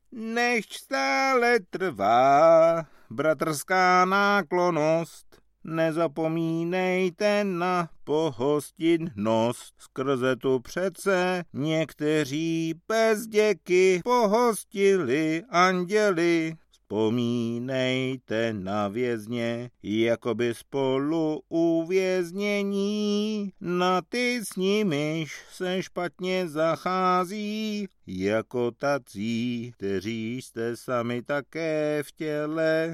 Nechť stále trvá bratrská náklonnost, nezapomínejte na pohostinnost. Skrze tu přece někteří bez děky pohostili anděli. Vzpomínejte na vězně, jakoby spolu uvěznění, na ty s nimiž se špatně zachází, jako tací, kteří jste sami také v těle.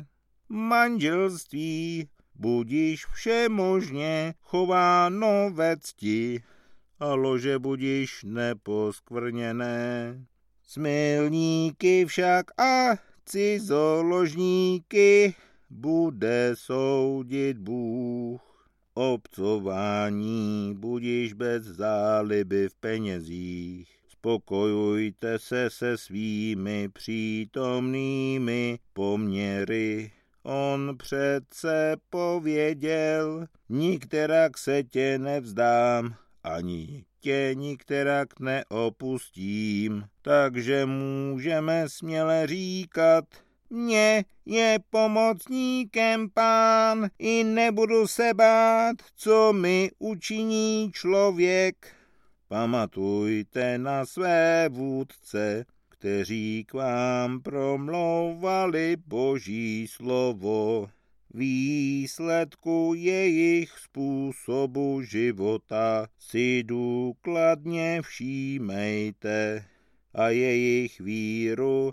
Manželství budiž všemožně chováno ve cti, a lože budiž neposkvrněné. Smilníky však a cizoložníky bude soudit Bůh. Obcování budiž bez záliby v penězích. Spokojujte se svými přítomnými poměry. On přece pověděl, nikterak se tě nevzdám, ani tě nikterak neopustím. Takže můžeme směle říkat, mně je pomocníkem Pán, i nebudu se bát, co mi učiní člověk. Pamatujte na své vůdce, kteří k vám promlouvali Boží slovo. Výsledku jejich způsobu života si důkladně všímejte a jejich víru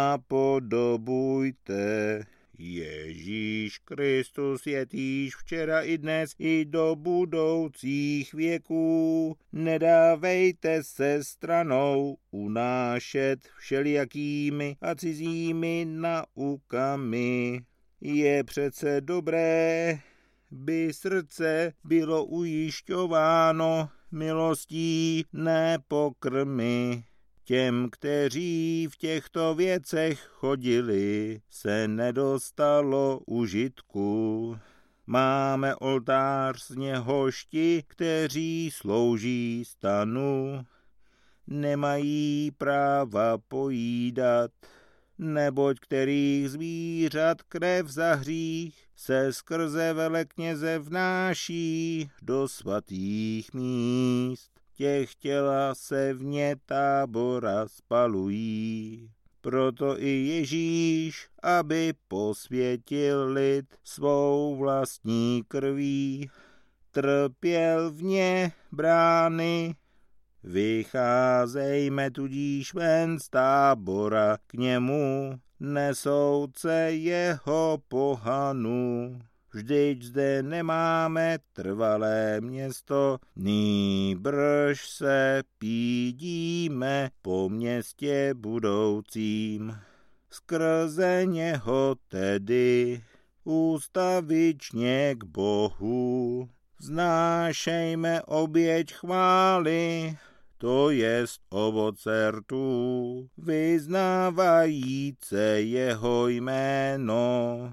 napodobujte. Ježíš Kristus je týž včera i dnes i do budoucích věků. Nedávejte se stranou unášet všelijakými a cizími naukami. Je přece dobré, by srdce bylo ujišťováno milostí, ne pokrmy. Těm, kteří v těchto věcech chodili, se nedostalo užitku. Máme oltář, z něhož ti, kteří slouží stanu, nemají práva pojídat, neboť kterých zvířat krev za hřích se skrze velekněze vnáší do svatých míst. Těch těla se vně tábora spalují. Proto i Ježíš, aby posvětil lid svou vlastní krví, trpěl vně brány. Vycházejme tudíž ven z tábora k němu, nesouce jeho pohanu. Vždyť zde nemáme trvalé město, nýbrž se pídíme po městě budoucím. Skrze něho tedy ústavičně k Bohu vznášejme oběť chvály, to jest ovoce rtů, vyznávajíce jeho jméno.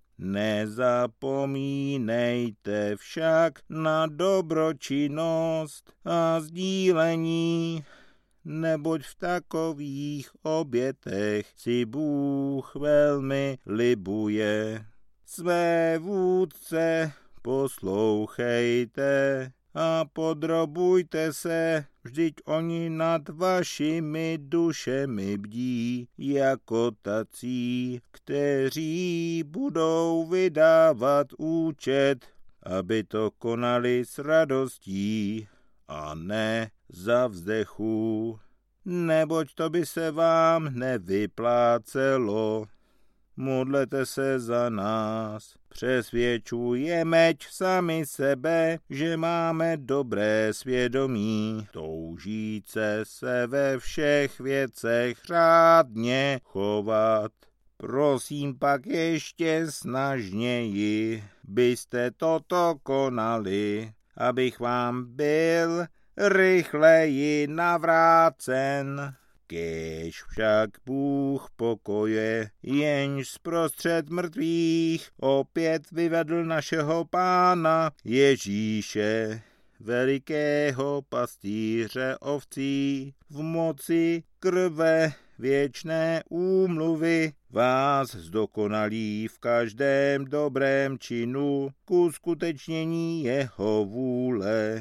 Nezapomínejte však na dobročinnost a sdílení, neboť v takových obětech si Bůh velmi libuje. Své vůdce poslouchejte a podrobujte se, vždyť oni nad vašimi dušemi bdí, jako tací, kteří budou vydávat účet, aby to konali s radostí a ne za vzdechu, neboť to by se vám nevyplácelo. Modlete se za nás, přesvědčujemeť sami sebe, že máme dobré svědomí, toužíce se ve všech věcech řádně chovat. Prosím pak ještě snažněji, byste toto konali, abych vám byl rychleji navrácen. Kéž však Bůh pokoje, jenž zprostřed mrtvých opět vyvedl našeho Pána Ježíše, velikého pastýře ovcí, v moci krve věčné úmluvy, vás zdokonalí v každém dobrém činu k uskutečnění jeho vůle.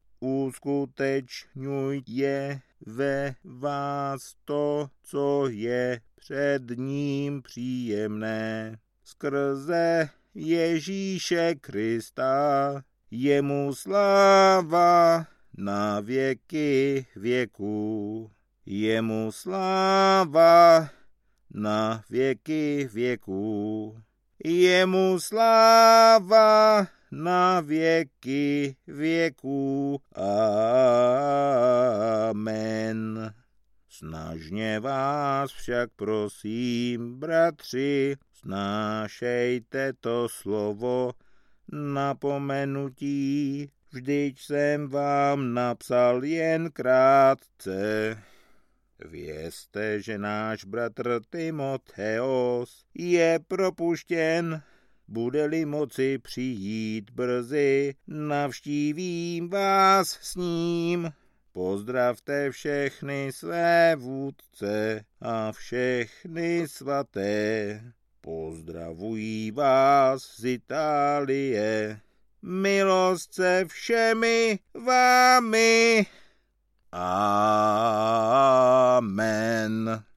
Uskutečňuje ve vás to, co je před ním příjemné. Skrze Ježíše Krista, jemu sláva na věky věků. Jemu sláva na věky věků. Jemu sláva na věky věků. Amen. Snažně vás však prosím, bratři, snášejte to slovo napomenutí, vždyť jsem vám napsal jen krátce. Vězte, že náš bratr Timotheos je propuštěn, bude-li moci přijít brzy, navštívím vás s ním. Pozdravte všechny své vůdce a všechny svaté. Pozdravují vás z Itálie. Milost se všemi vámi. Amen.